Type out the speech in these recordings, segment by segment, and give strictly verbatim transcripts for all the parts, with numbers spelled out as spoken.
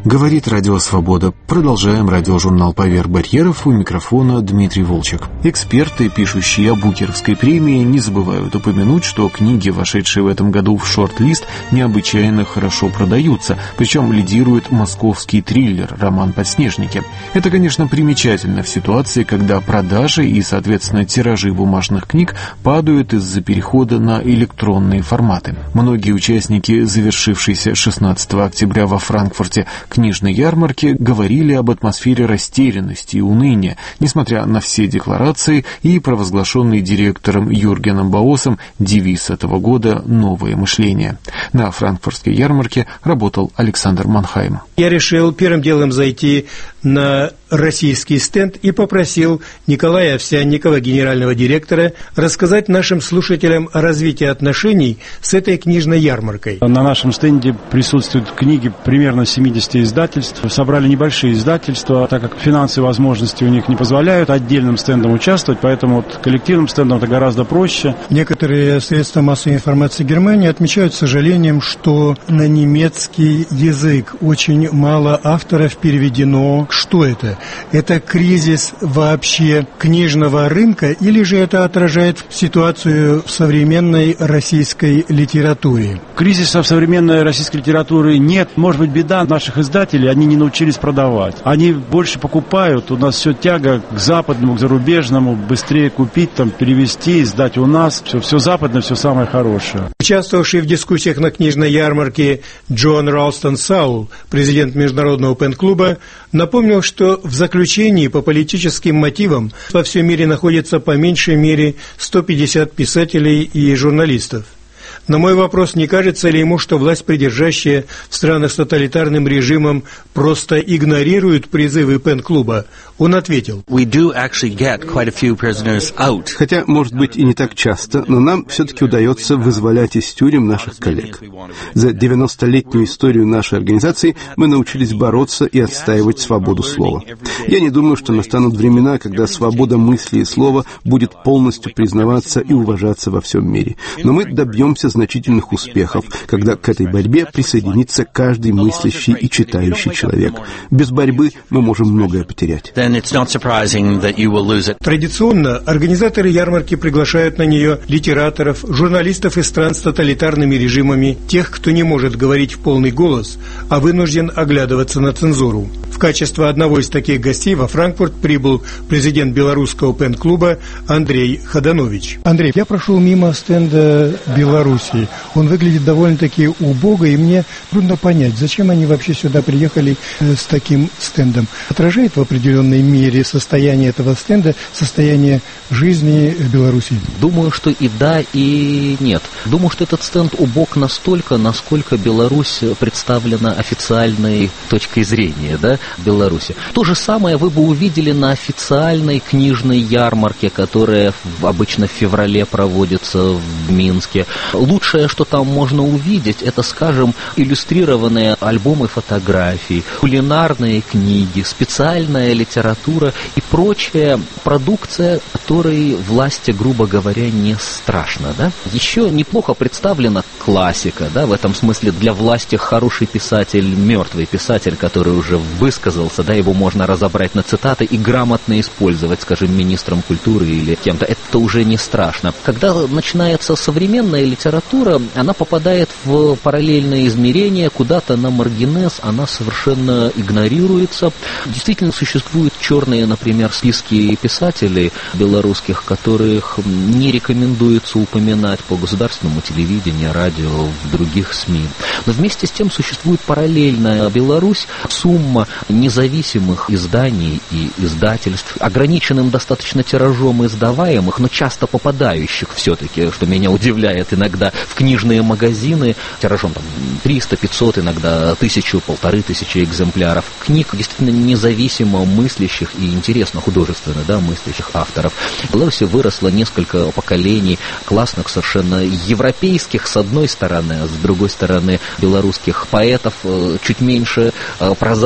Говорит Радио Свобода. Продолжаем радиожурнал «Поверх барьеров». У микрофона Дмитрий Волчек. Эксперты, пишущие о Букеровской премии, не забывают упомянуть, что книги, вошедшие в этом году в шорт-лист, необычайно хорошо продаются. Причем лидирует московский триллер «Роман «Подснежники». Это, конечно, примечательно в ситуации, когда продажи и, соответственно, тиражи бумажных книг падают из-за перехода на электронные форматы. Многие участники завершившейся шестнадцатого октября во Франкфурте книжной ярмарки говорили об атмосфере растерянности и уныния, несмотря на все декларации и провозглашенный директором Юргеном Баосом девиз этого года «Новое мышление». На франкфуртской ярмарке работал Александр Манхайм. Я решил первым делом зайти на российский стенд и попросил Николая Овсянникова, генерального директора, рассказать нашим слушателям о развитии отношений с этой книжной ярмаркой. На нашем стенде присутствуют книги примерно семьдесят издательств. Собрали небольшие издательства, так как финансовые возможности у них не позволяют отдельным стендом участвовать, поэтому вот коллективным стендом это гораздо проще. Некоторые средства массовой информации Германии отмечают с сожалением, что на немецкий язык очень мало авторов переведено. Что это? Это кризис вообще книжного рынка или же это отражает ситуацию в современной российской литературе? Кризиса в современной российской литературе нет. Может быть, беда наших издателей, они не научились продавать. Они больше покупают, у нас все тяга к западному, к зарубежному, быстрее купить, там, перевести, издать у нас. Все, все западное, все самое хорошее. Участвовавший в дискуссиях на книжной ярмарке Джон Ралстон Саул, президент Международного пен-клуба, напомнил, что в заключении по политическим мотивам во всем мире находится по меньшей мере сто пятьдесят писателей и журналистов. На мой вопрос, не кажется ли ему, что власть, придержащая в странах с тоталитарным режимом, просто игнорирует призывы пен-клуба, он ответил: Хотя, может быть, и не так часто, но нам все-таки удается вызволять из тюрем наших коллег. За девяностолетнюю историю нашей организации мы научились бороться и отстаивать свободу слова. Я не думаю, что настанут времена, когда свобода мысли и слова будет полностью признаваться и уважаться во всем мире. Но мы добьемся значительных успехов, когда к этой борьбе присоединится каждый мыслящий и читающий человек. Без борьбы мы можем многое потерять. Традиционно организаторы ярмарки приглашают на нее литераторов, журналистов из стран с тоталитарными режимами, тех, кто не может говорить в полный голос, а вынужден оглядываться на цензуру. В качестве одного из таких гостей во Франкфурт прибыл президент белорусского пен-клуба Андрей Ходанович. Андрей, я прошел мимо стенда Беларуси. Он выглядит довольно-таки убого, и мне трудно понять, зачем они вообще сюда приехали с таким стендом. Отражает в определенной мере состояние этого стенда, состояние жизни в Беларуси? Думаю, что и да, и нет. Думаю, что этот стенд убог настолько, насколько Беларусь представлена официальной точкой зрения, да, Беларуси. То же самое вы бы увидели на официальной книжной ярмарке, которая обычно в феврале проводится в Минске. Лучшее, что там можно увидеть, это, скажем, иллюстрированные альбомы фотографий, кулинарные книги, специальная литература и прочая продукция, которой власти, грубо говоря, не страшно. Да? Еще неплохо представлена классика, да, в этом смысле для власти хороший писатель, мертвый писатель, который уже высказался, да, его можно разобрать на цитаты и грамотно использовать, скажем, министром культуры или кем-то. Это уже не страшно. Когда начинается современная литература, она попадает в параллельное измерение, куда-то на маргинез, она совершенно игнорируется. Действительно, существуют черные, например, списки писателей белорусских, которых не рекомендуется упоминать по государственному телевидению, радио, в других СМИ. Но вместе с тем существует параллельная Беларусь, сумма независимых изданий и издательств, ограниченным достаточно тиражом издаваемых, но часто попадающих все-таки, что меня удивляет иногда, в книжные магазины, тиражом там триста, пятьсот, иногда тысячу, полторы тысячи экземпляров книг, действительно независимо мыслящих и интересно художественно, да, мыслящих авторов. В Беларуси выросло несколько поколений классных, совершенно европейских, с одной стороны, а с другой стороны белорусских поэтов, чуть меньше прозаиков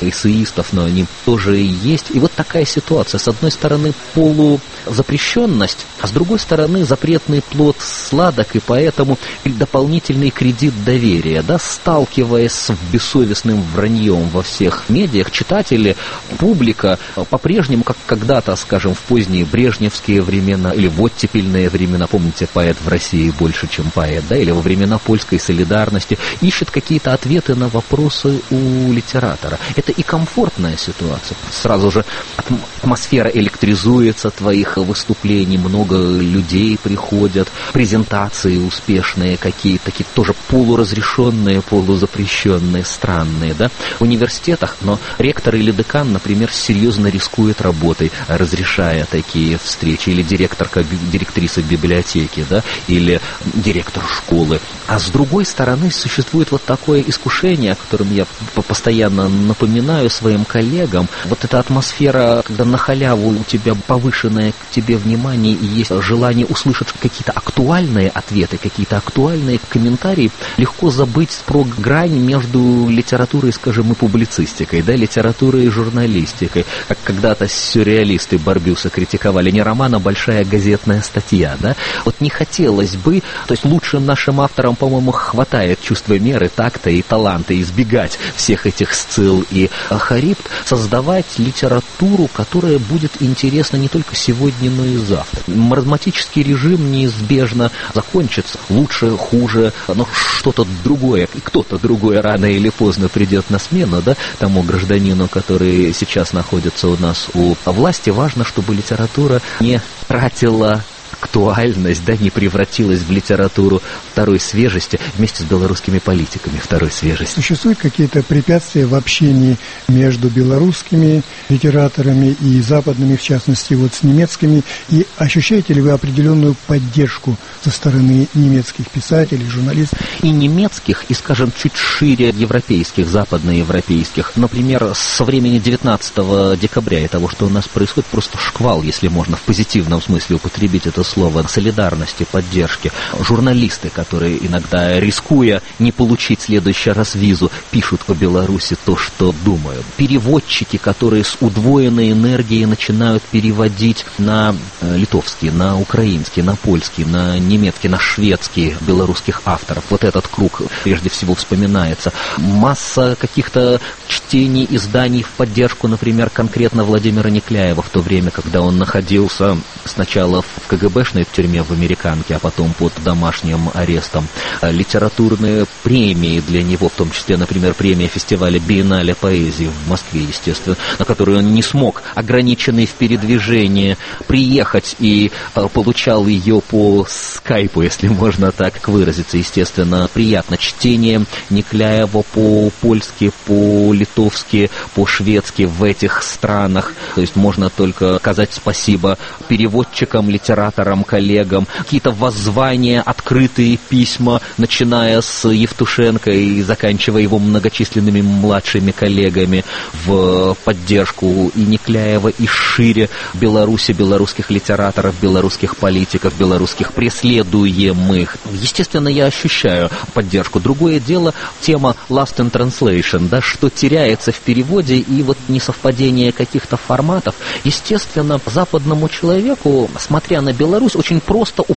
эссеистов, но они тоже и есть. И вот такая ситуация. С одной стороны, полузапрещенность, а с другой стороны, запретный плод сладок, и поэтому дополнительный кредит доверия. Да, сталкиваясь с бессовестным враньем во всех медиах, читатели, публика по-прежнему, как когда-то, скажем, в поздние брежневские времена или в оттепельные времена, помните, поэт в России больше, чем поэт, да, или во времена польской солидарности, ищет какие-то ответы на вопросы у литератора. Это и комфортная ситуация. Сразу же атмосфера электризуется твоих выступлений, много людей приходят, презентации успешные какие-то, такие тоже полуразрешенные, полузапрещенные, странные, да, в университетах, но ректор или декан, например, серьезно рискует работой, разрешая такие встречи, или директорка, директриса библиотеки, да, или директор школы. А с другой стороны, существует вот такое искушение, о котором я постоянно напоминаю своим коллегам, вот эта атмосфера, когда на халяву у тебя повышенное к тебе внимание и есть желание услышать какие-то актуальные ответы, какие-то актуальные комментарии, легко забыть про грань между литературой, скажем, и публицистикой, да, литературой и журналистикой. Как когда-то сюрреалисты Барбюса критиковали, не роман, а большая газетная статья, да. Вот не хотелось бы, то есть лучшим нашим авторам, по-моему, хватает чувства меры, такта и таланта избегать всех этих сцил и харибд, создавать литературу, которая будет интересна не только сегодня, но и завтра. Маразматический режим неизбежно закончится. Лучше, хуже, но что-то другое, и кто-то другой рано или поздно придет на смену, да, тому гражданину, который сейчас находится у нас у власти. Важно, чтобы литература не тратила актуальность, да, не превратилась в литературу второй свежести вместе с белорусскими политиками второй свежести. Существуют какие-то препятствия в общении между белорусскими литераторами и западными, в частности, вот с немецкими, и ощущаете ли вы определенную поддержку со стороны немецких писателей, журналистов? И немецких, и, скажем, чуть шире европейских, западноевропейских. Например, со времени девятнадцатого декабря и того, что у нас происходит, просто шквал, если можно в позитивном смысле употребить это слово, солидарности, поддержки. Журналисты, которые иногда, рискуя не получить в следующий раз визу, пишут по Беларуси то, что думают. Переводчики, которые с удвоенной энергией начинают переводить на литовский, на украинский, на польский, на немецкий, на шведский белорусских авторов. Вот этот круг прежде всего вспоминается. Масса каких-то чтений, изданий в поддержку, например, конкретно Владимира Никляева в то время, когда он находился сначала в КГБшной тюрьме в Американке, а потом под домашним арестом. Литературные премии для него, в том числе, например, премия фестиваля Биеннале поэзии в Москве, естественно, на которую он не смог, ограниченный в передвижении, приехать и э, получал ее по скайпу, если можно так выразиться, естественно, приятно. Чтение Никляева по-польски, по-литовски, по-шведски в этих странах, то есть можно только сказать спасибо переводчикам, литераторам, коллегам, какие-то воззвания, открытые письма, начиная с Евтушенко и заканчивая его многочисленными младшими коллегами в поддержку и Никляева, и шире Беларуси, белорусских литераторов, белорусских политиков, белорусских преследуемых. Естественно, я ощущаю поддержку. Другое дело тема Lost in Translation, да, что теряется в переводе и вот несовпадение каких-то форматов. Естественно, западному человеку, смотря на Беларусь, очень просто